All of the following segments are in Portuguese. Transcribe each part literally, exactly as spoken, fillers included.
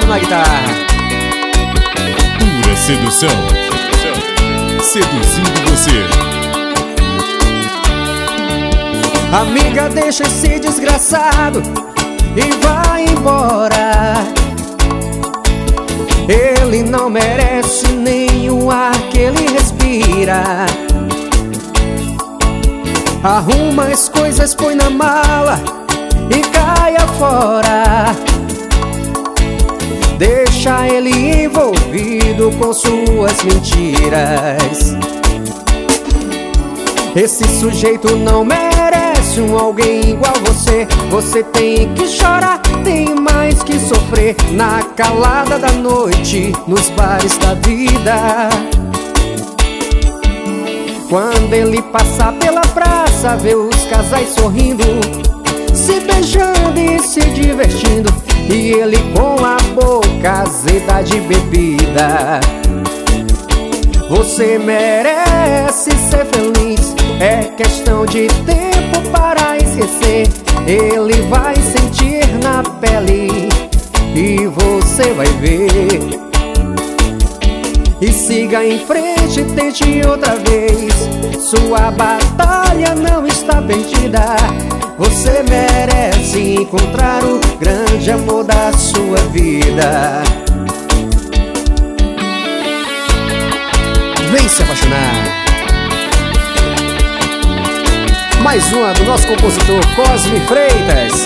na guitarra. Pura sedução, seduzindo você. Amiga, deixa esse desgraçado e vai embora. Ele não merece nem o ar que ele respira. Arruma as coisas, põe na mala e caia fora. Deixa ele envolvido com suas mentiras. Esse sujeito não merece um alguém igual você. Você tem que chorar, tem mais que sofrer. Na calada da noite, nos bares da vida. Quando ele passar pela praça, vê os casais sorrindo, se beijando e se divertindo, e ele com a boca azeda de bebida. Você merece ser feliz, é questão de tempo para esquecer. Ele vai sentir na pele e você vai ver. E siga em frente, tente outra vez. Sua batalha não está perdida. Você merece encontrar o grande amor da sua vida. Vem se apaixonar. Mais uma do nosso compositor Cosme Freitas.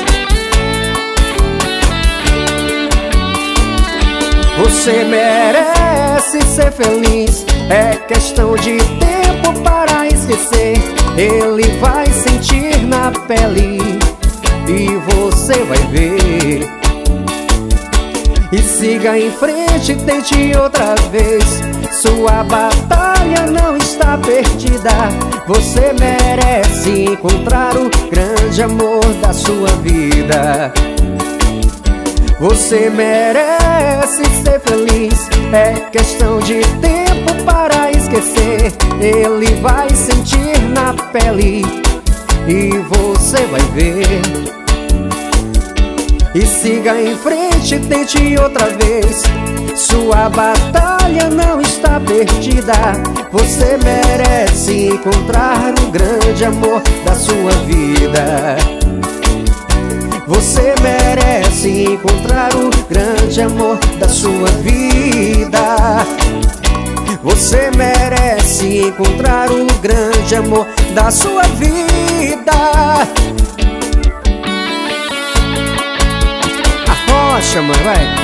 Você merece ser feliz, é questão de tempo para esquecer. Ele vai sentir na pele e você vai ver. E siga em frente, tente outra vez. Sua batalha não está perdida. Você merece encontrar o grande amor da sua vida. Você merece ser feliz, é questão de tempo para esquecer. Ele vai sentir na pele e você vai ver. E siga em frente, tente outra vez. Sua batalha não está perdida. Você merece encontrar o grande amor da sua vida. Você merece encontrar o grande amor da sua vida. Você merece encontrar o grande amor da sua vida. Arrocha, mãe, vai.